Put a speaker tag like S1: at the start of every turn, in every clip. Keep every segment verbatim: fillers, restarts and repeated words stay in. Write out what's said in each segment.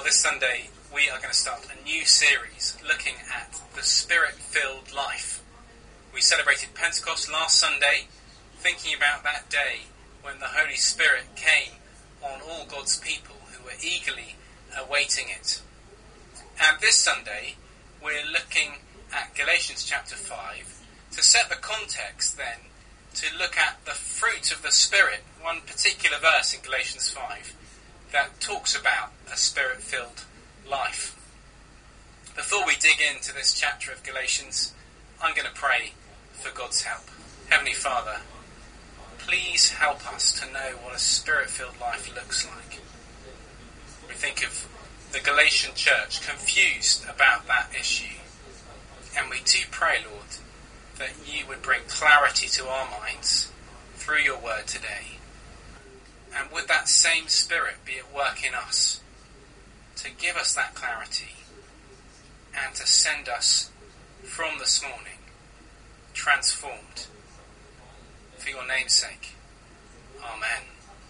S1: this Sunday we are going to start a new series looking at the Spirit-filled life. We celebrated Pentecost last Sunday, thinking about that day when the Holy Spirit came on all God's people who were eagerly awaiting it. And this Sunday we're looking at Galatians chapter five to set the context then to look at the fruit of the Spirit, one particular verse in Galatians five that talks about a Spirit-filled life. Before we dig into this chapter of Galatians, I'm going to pray for God's help. Heavenly Father, please help us to know what a Spirit-filled life looks like. We think of the Galatian church confused about that issue, and we do pray, Lord, that you would bring clarity to our minds through your word today. And would that same Spirit be at work in us to give us that clarity and to send us from this morning transformed for your name's sake. Amen.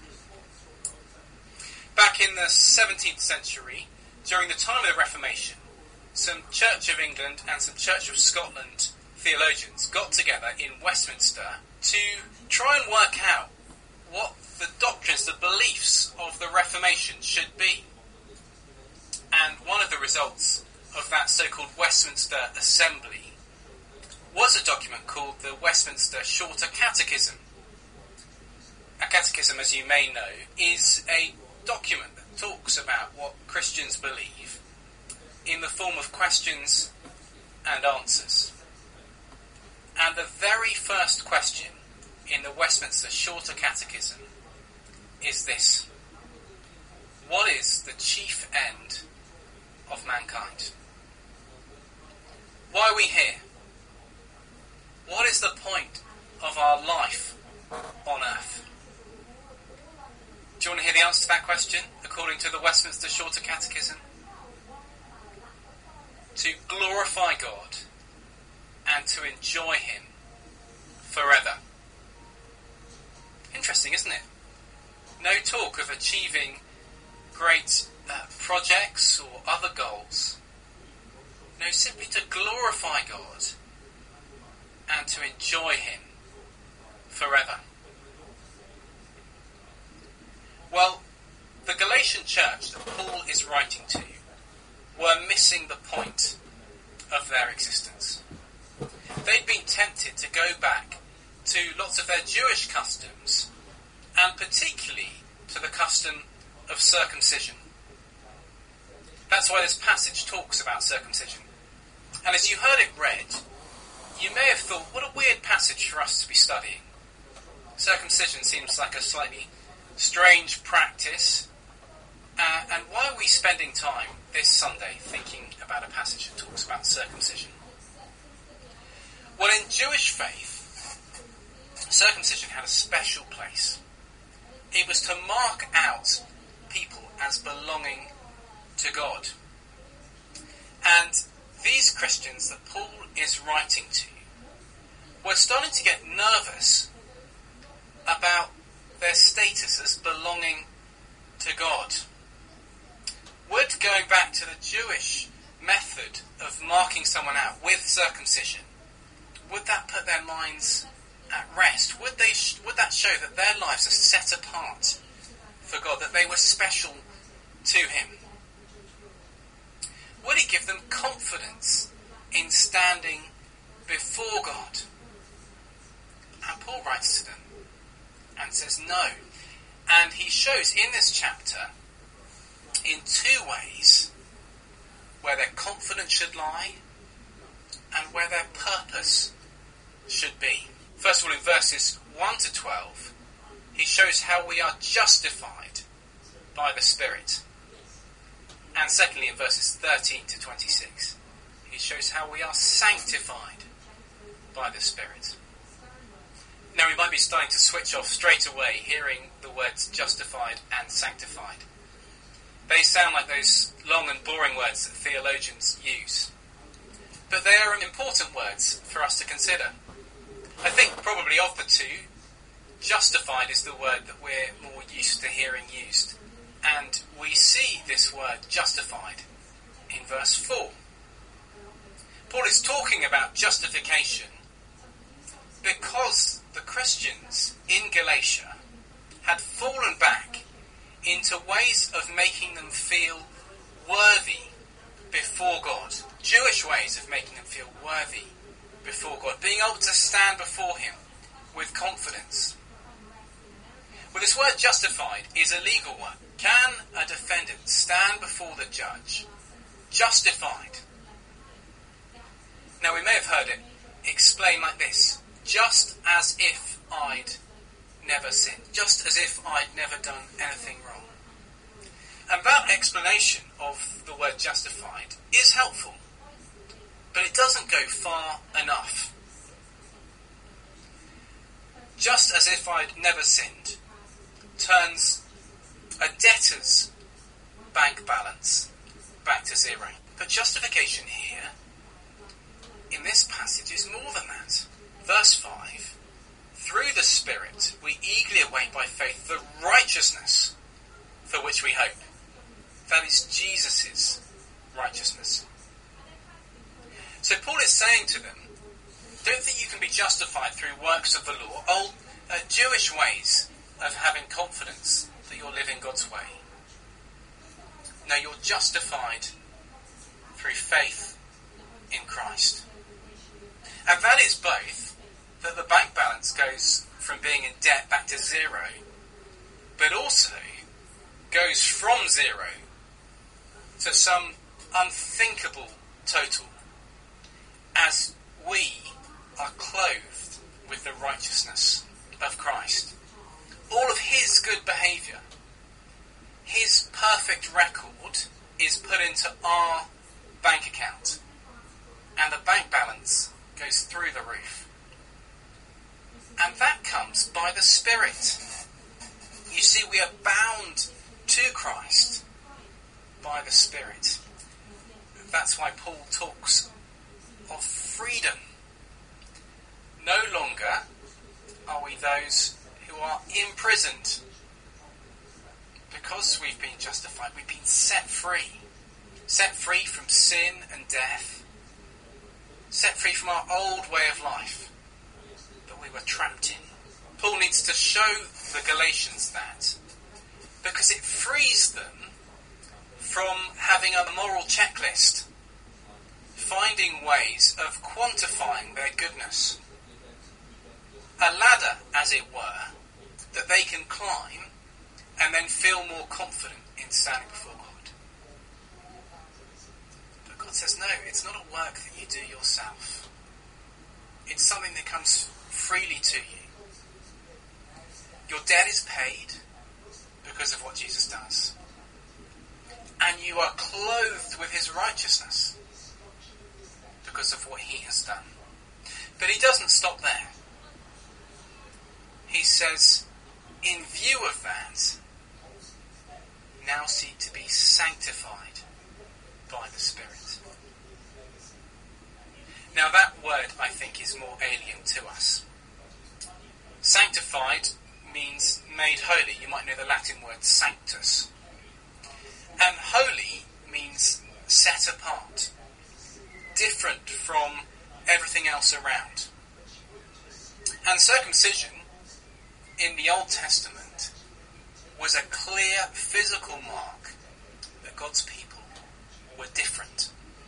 S1: Back in the seventeenth century, during the time of the Reformation, some Church of England and some Church of Scotland theologians got together in Westminster to try and work out what the doctrines, the beliefs of the Reformation should be. And one of the results of that so-called Westminster Assembly was a document called the Westminster Shorter Catechism. A catechism, as you may know, is a document that talks about what Christians believe in the form of questions and answers. And the very first question in the Westminster Shorter Catechism is this: what is the chief end of mankind? Why are we here? What is the point of our life on earth? Do you want to hear the answer to that question according to the Westminster Shorter Catechism? To glorify God and to enjoy him forever. Interesting, isn't it? No talk of achieving great uh, projects or other goals. No, simply to glorify God and to enjoy him forever. Well, the Galatian church that Paul is writing to were missing the point of their existence. They'd been tempted to go back to lots of their Jewish customs, and particularly to the custom of circumcision. That's why this passage talks about circumcision. And as you heard it read, you may have thought, what a weird passage for us to be studying. Circumcision seems like a slightly strange practice. Uh, and why are we spending time this Sunday thinking about a passage that talks about circumcision? Well, in Jewish faith, circumcision had a special place. It was to mark out people as belonging to God. And these Christians that Paul is writing to were starting to get nervous about their status as belonging to God. Would going back to the Jewish method of marking someone out with circumcision, would that put their minds at rest? Would they? Sh- would that show that their lives are set apart for God, that they were special to him? Would it give them confidence in standing before God? And Paul writes to them and says no. And he shows in this chapter in two ways where their confidence should lie and where their purpose should be. First of all, in verses one to twelve, he shows how we are justified by the Spirit. And secondly, in verses thirteen to twenty-six, he shows how we are sanctified by the Spirit. Now, we might be starting to switch off straight away hearing the words justified and sanctified. They sound like those long and boring words that theologians use. But they are important words for us to consider. I think probably of the two, justified is the word that we're more used to hearing used. And we see this word justified in verse four. Paul is talking about justification because the Christians in Galatia had fallen back into ways of making them feel worthy before God. Jewish ways of making them feel worthy before God. Being able to stand before him with confidence. Well, this word justified is a legal one. Can a defendant stand before the judge justified? Now, we may have heard it explained like this. Just as if I'd never sinned. Just as if I'd never done anything wrong. And that explanation of the word justified is helpful. But it doesn't go far enough. Just as if I'd never sinned turns a debtor's bank balance back to zero. But justification here, in this passage, is more than that. Verse five, through the Spirit we eagerly await by faith the righteousness for which we hope. That is Jesus' righteousness. So Paul is saying to them, don't think you can be justified through works of the law, old uh, Jewish ways of having confidence that you're living God's way. No, you're justified through faith in Christ. And that is both that the bank balance goes from being in debt back to zero, but also goes from zero to some unthinkable total as we are clothed with the righteousness of Christ. All of his good behaviour, his perfect record is put into our bank account, and the bank balance goes through the roof. And that comes by the Spirit. You see, we are bound to Christ by the Spirit. That's why Paul talks of freedom. No longer are we those who are imprisoned. Because we've been justified, we've been set free. Set free from sin and death. Set free from our old way of life that we were trapped in. Paul needs to show the Galatians that, because it frees them from having a moral checklist, finding ways of quantifying their goodness. A ladder, as it were, that they can climb and then feel more confident in standing before God. But God says, no, it's not a work that you do yourself. It's something that comes freely to you. Your debt is paid because of what Jesus does. And you are clothed with his righteousness because of what he has done. But he doesn't stop there. He says, in view of that, now seek to be sanctified by the Spirit. Now that word, I think, is more alien to us. Sanctified means made holy. You might know the Latin word sanctus. And holy means set apart, different from everything else around. And circumcision in the Old Testament was a clear physical mark that God's people were different.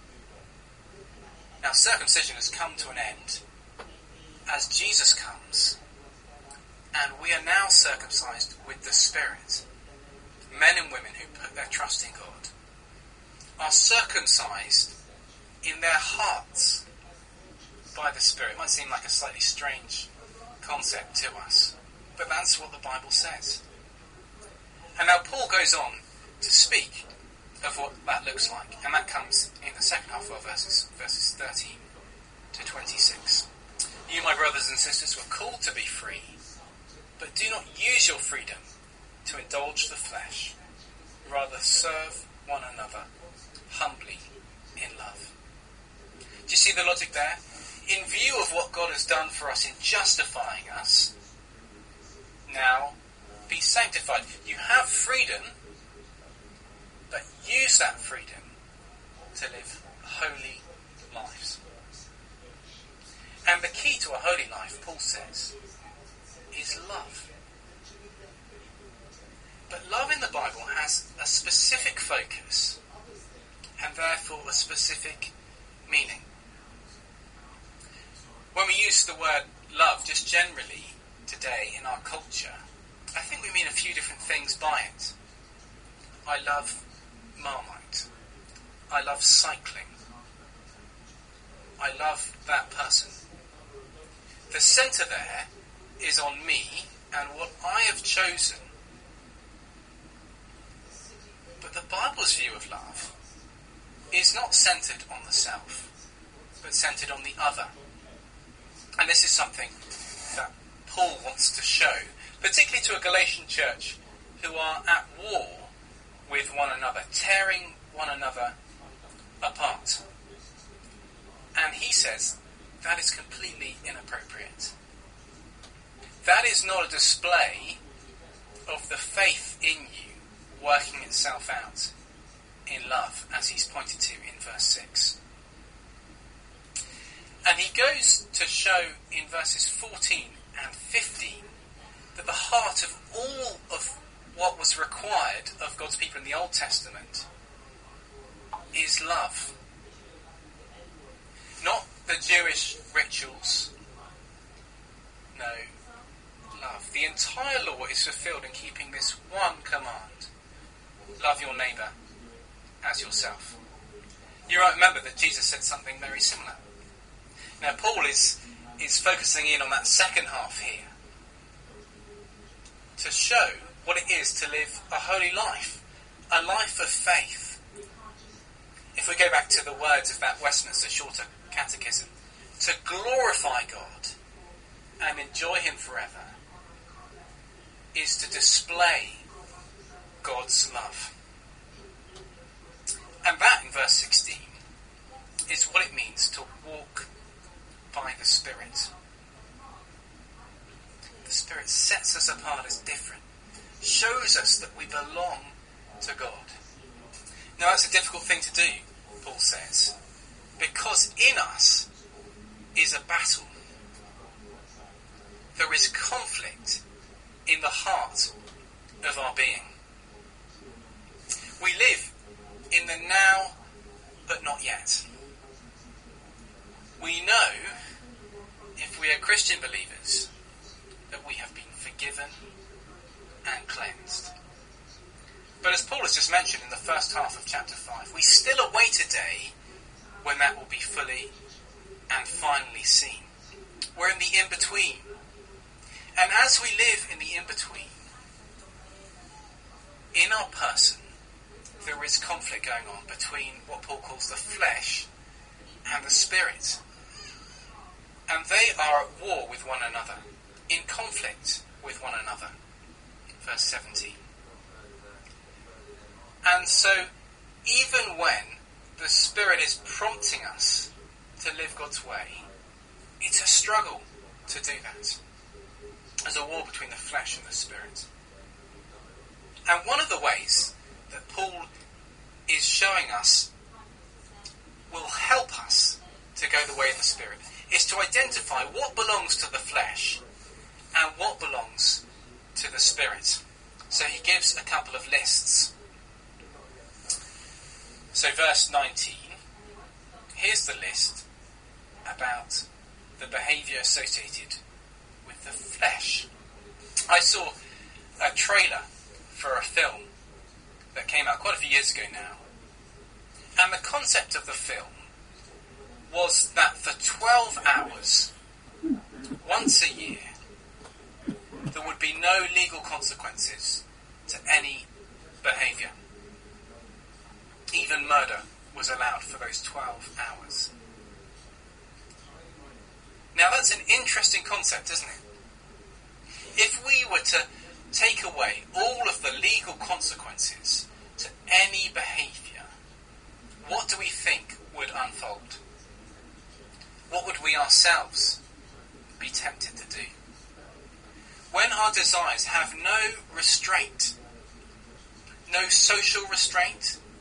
S1: Now circumcision has come to an end as Jesus comes, and we are now circumcised with the Spirit. Men and women who put their trust in God are circumcised in their hearts by the Spirit. It might seem like a slightly strange concept to us, but that's what the Bible says. And now Paul goes on to speak of what that looks like, and that comes in the second half of our verses, verses thirteen to twenty-six. You, my brothers and sisters, were called to be free, but do not use your freedom to indulge the flesh. Rather serve one another humbly in love. Do you see the logic there? In view of what God has done for us in justifying us, now be sanctified. You have freedom but use that freedom to live holy lives. And the key to a holy life, Paul says, is love. But love in the Bible has a specific focus and therefore a specific meaning. When we use the word love just generally today in our culture, I think we mean a few different things by it. I love Marmite. I love cycling. I love that person. The centre there is on me and what I have chosen. But the Bible's view of love is not centred on the self, but centred on the other. And this is something that Paul wants to show, particularly to a Galatian church who are at war with one another, tearing one another apart. And he says that is completely inappropriate. That is not a display of the faith in you working itself out in love, as he's pointed to in verse six. And he goes to show in verses fourteen and fifteen that the heart of all of what was required of God's people in the Old Testament is love. Not the Jewish rituals. No, love. The entire law is fulfilled in keeping this one command. Love your neighbour as yourself. You might remember that Jesus said something very similar. Now Paul is, is focusing in on that second half here to show what it is to live a holy life, a life of faith. If we go back to the words of that Westminster Shorter Catechism, to glorify God and enjoy him forever is to display God's love. And that, in verse sixteen, is what it means to walk by the Spirit. The Spirit sets us apart as different, shows us that we belong to God. Now that's a difficult thing to do, Paul says, because in us is a battle. There is conflict in the heart of our being. We live in the now, but not yet. We know, if we are Christian believers, that we have been forgiven and cleansed. But as Paul has just mentioned in the first half of chapter five, we still await a day when that will be fully and finally seen. We're in the in-between. And as we live in the in-between, in our person, there is conflict going on between what Paul calls the flesh and the spirit. And they are at war with one another, in conflict with one another. Verse seventeen. And so, even when the Spirit is prompting us to live God's way, it's a struggle to do that. There's a war between the flesh and the Spirit. And one of the ways that Paul is showing us will help us to go the way of the Spirit is to identify what belongs to the flesh and what belongs to the Spirit. So he gives a couple of lists. So verse nineteen, here's the list about the behaviour associated with the flesh. I saw a trailer for a film that came out quite a few years ago now. And the concept of the film was that for twelve hours, once a year, there would be no legal consequences to any behaviour. Even murder was allowed for those twelve hours. Now that's an interesting concept, isn't it? If we were to take away all of the legal consequences to any behaviour, what do we think would unfold? What would we ourselves be tempted to do? When our desires have no restraint, no social restraint,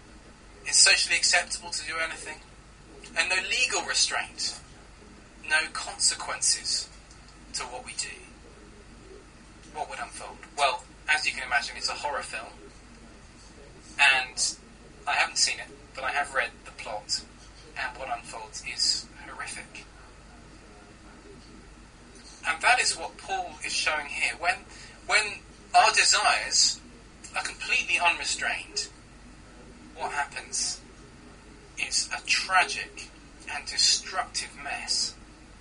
S1: socially acceptable to do anything, and no legal restraint, no consequences to what we do, what would unfold? Well, as you can imagine, it's a horror film, and I haven't seen it, but I have read the plot, and what unfolds is horrific. And that is what Paul is showing here. When, when our desires are completely unrestrained, what happens is a tragic and destructive mess.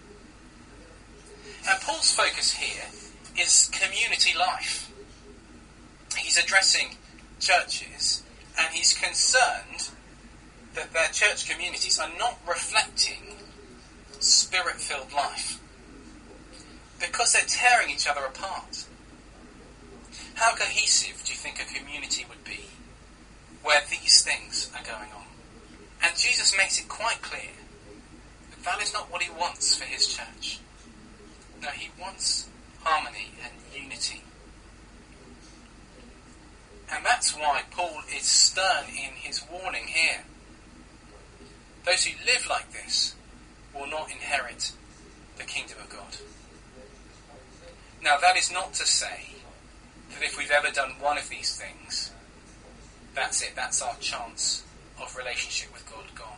S1: And Paul's focus here is community life. He's addressing churches, and he's concerned that their church communities are not reflecting spirit-filled life, because they're tearing each other apart. How cohesive do you think a community would be where these things are going on? And Jesus makes it quite clear that that is not what he wants for his church. No, he wants harmony and unity. And that's why Paul is stern in his warning here. Those who live like this will not inherit the kingdom of God. Now, that is not to say that if we've ever done one of these things, that's it, that's our chance of relationship with God gone.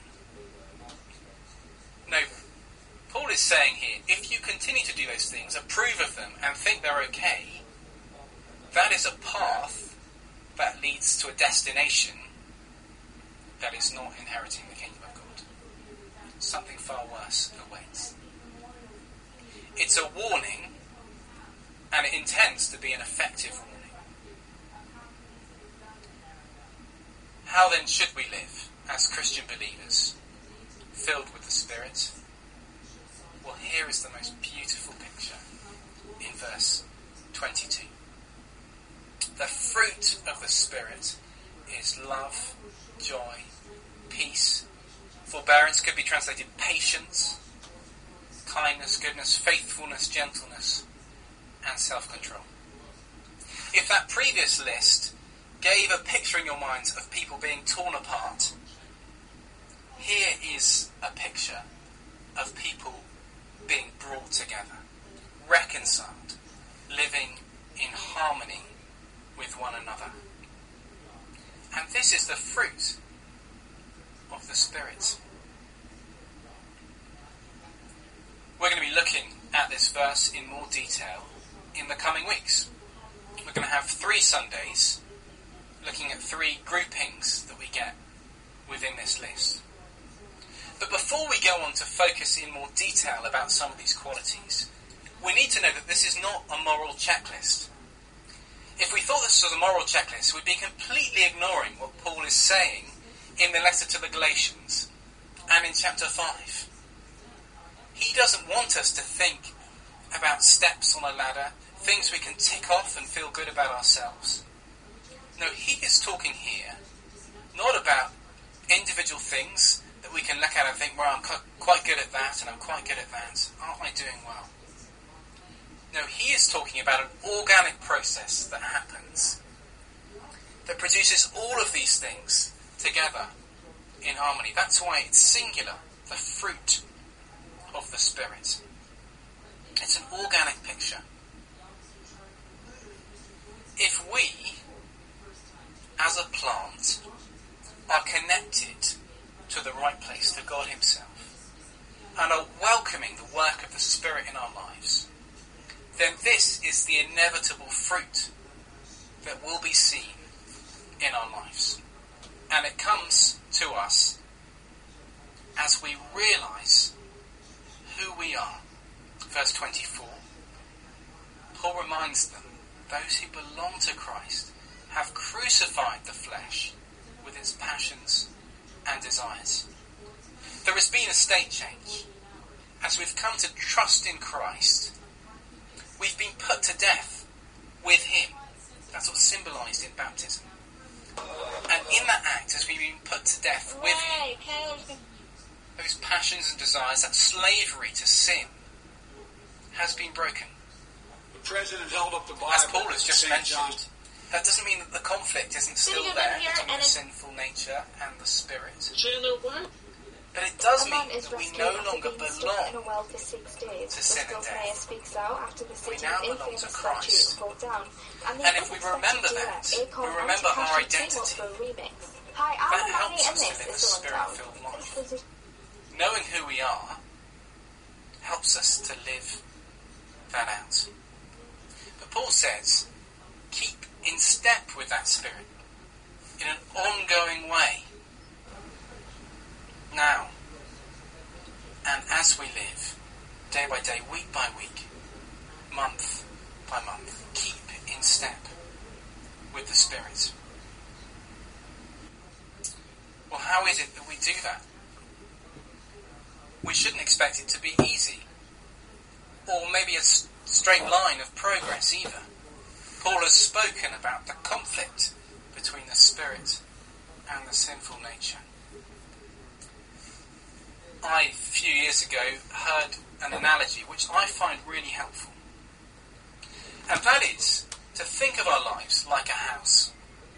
S1: No, Paul is saying here, if you continue to do those things, approve of them, and think they're okay, that is a path that leads to a destination that is not inheriting the kingdom of God. Something far worse awaits. It's a warning, and it intends to be an effective warning. How then should we live as Christian believers, filled with the Spirit? Well, here is the most beautiful picture in verse twenty-two. The fruit of the Spirit is love, joy, peace, forbearance, could be translated patience, kindness, goodness, faithfulness, gentleness, and self-control. If that previous list gave a picture in your minds of people being torn apart, here is a picture of people being brought together, reconciled, living in harmony with one another. And this is the fruit of the Spirit. We're going to be looking at this verse in more detail in the coming weeks. We're going to have three Sundays looking at three groupings that we get within this list. But before we go on to focus in more detail about some of these qualities, we need to know that this is not a moral checklist. If we thought this was a moral checklist, we'd be completely ignoring what Paul is saying in the letter to the Galatians and in chapter five. He doesn't want us to think about steps on a ladder, things we can tick off and feel good about ourselves. No, he is talking here not about individual things that we can look at and think, well, I'm quite good at that and I'm quite good at that. Aren't I doing well? No, he is talking about an organic process that happens that produces all of these things together in harmony. That's why it's singular, the fruit of the Spirit. It's an organic picture. If we, as a plant, are connected to the right place, to God himself, and are welcoming the work of the Spirit in our lives, then this is the inevitable fruit that will be seen in our lives. And it comes to us as we realise who we are. Verse twenty-four, Paul reminds them, those who belong to Christ have crucified the flesh with its passions and desires. There has been a state change. As we've come to trust in Christ, we've been put to death with him. That's what's symbolised in baptism. And in that act, as we've been put to death with him, those passions and desires, that slavery to sin, has been broken.
S2: The president held up the Bible.
S1: As Paul has just mentioned, That doesn't mean that the conflict isn't still there between the sinful nature and the spirit. But it does mean that we no longer belong to sin and death. We now belong to Christ. And if we remember that, we remember our identity, that helps us to live a spirit-filled life. Knowing who we are helps us to live that out. But Paul says, keep in step with that spirit in an ongoing way. Now, and as we live, day by day, week by week, month by month, keep in step with the Spirit. Well, how is it that we do that? We shouldn't expect it to be easy, or maybe a s- straight line of progress either. Paul has spoken about the conflict between the Spirit and the sinful nature. I, a few years ago, heard an analogy which I find really helpful. And that is to think of our lives like a house.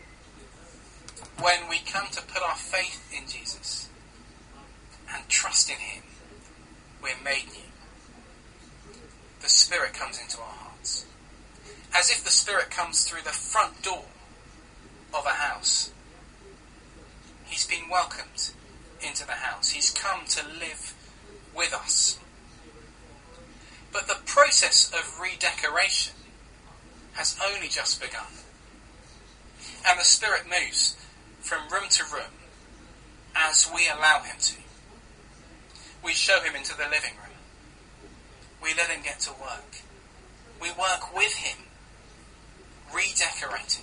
S1: When we come to put our faith in Jesus and trust in him, we're made new. The Spirit comes into our hearts. As if the Spirit comes through the front door of a house. He's been welcomed into the house. He's come to live with us. But the process of redecoration has only just begun. And the Spirit moves from room to room as we allow him to. We show him into the living room. We let him get to work. We work with him, redecorating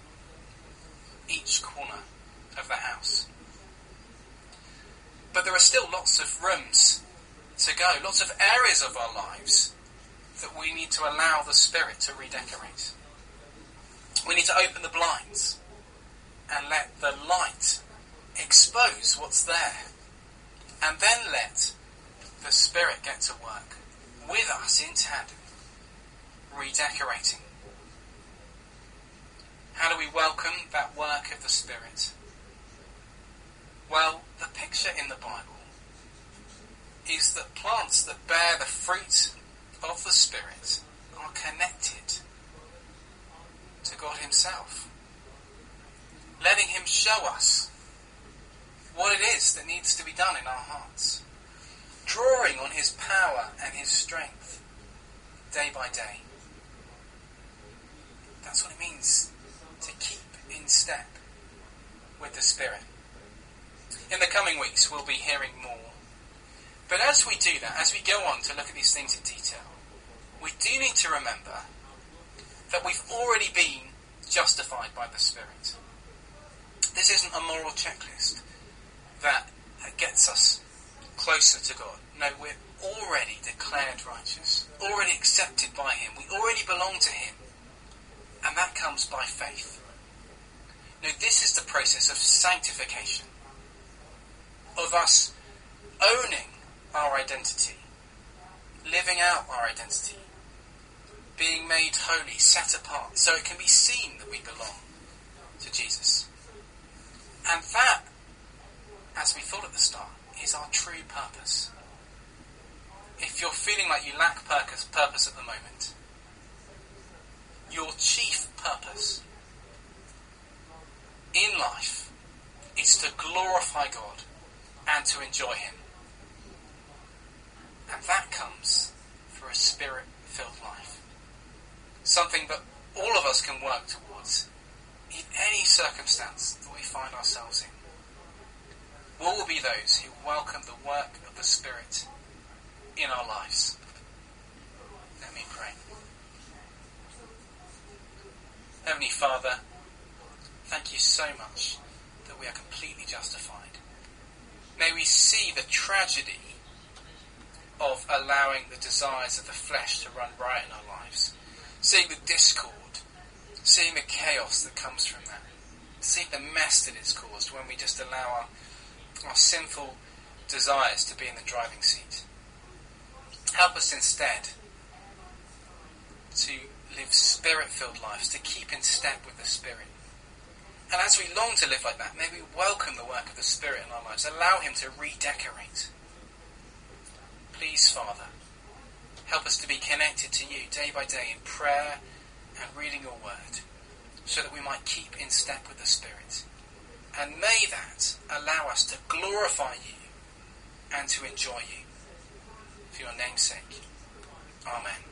S1: each corner of the house. But there are still lots of rooms to go, lots of areas of our lives that we need to allow the Spirit to redecorate. We need to open the blinds and let the light expose what's there, and then let the Spirit get to work with us in tandem, redecorating. How do we welcome that work of the Spirit? Well, the picture in the Bible is that plants that bear the fruit of the Spirit are connected to God himself, letting him show us what it is that needs to be done in our hearts, drawing on his power and his strength day by day. That's what it means to keep in step with the Spirit. In the coming weeks we'll be hearing more. But as we do that, as we go on to look at these things in detail, we do need to remember that we've already been justified by the Spirit. This isn't a moral checklist that gets us closer to God. No, we're already declared righteous, already accepted by him. We already belong to him. And that comes by faith. Now, this is the process of sanctification, of us owning our identity, living out our identity, being made holy, set apart, so it can be seen that we belong to Jesus. And that, as we thought at the start, is our true purpose. If you're feeling like you lack purpose, purpose at the moment, your chief purpose in life is to glorify God and to enjoy him. And that comes through a Spirit-filled life. Something that all of us can work towards in any circumstance that we find ourselves in. We will be those who welcome the work of the Spirit in our lives. Let me pray. Heavenly Father, thank you so much that we are completely justified. May we see the tragedy of allowing the desires of the flesh to run riot in our lives. Seeing the discord, seeing the chaos that comes from that, seeing the mess that it's caused when we just allow our, our sinful desires to be in the driving seat. Help us instead to live spirit-filled lives, to keep in step with the Spirit. And as we long to live like that, may we welcome the work of the Spirit in our lives, allow him to redecorate. Please, Father, help us to be connected to you day by day in prayer and reading your word, so that we might keep in step with the Spirit. And may that allow us to glorify you and to enjoy you. For your name's sake. Amen.